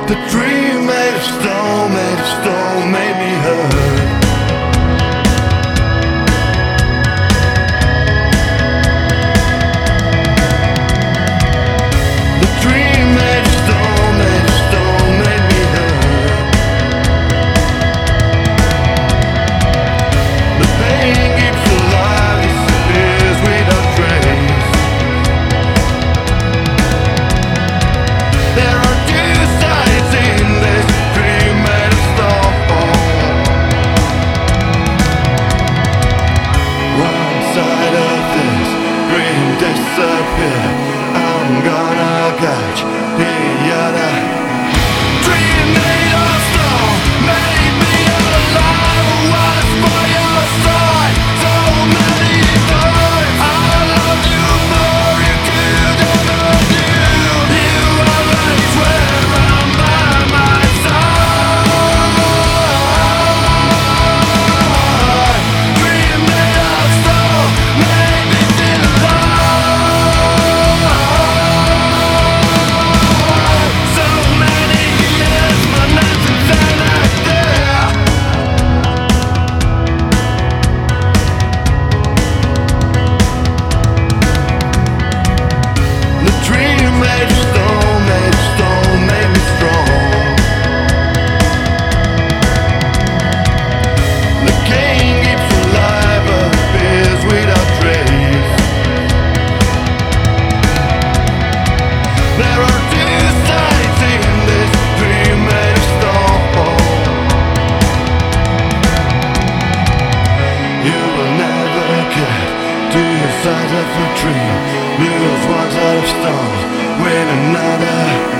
The dream made of stone, made me hurt. The dream made of stone, made me hurt. The pain keeps alive, disappears without trace. There are two sides in this dream made of stone. One side of this dream disappeared. I'm gonna catch the other. Dream made of stone, made me alive. I was by your side so many times. I love you more, you could ever do. You always were around by my side. Dream made of stone, made me feel alive. So many years, but nothing felt like that. The dream made of stone, made me strong. The king keeps alive, appears without trace. There are two sides in this dream made of stone. You will never get to the side of a dream. Lose one side of stone, win another.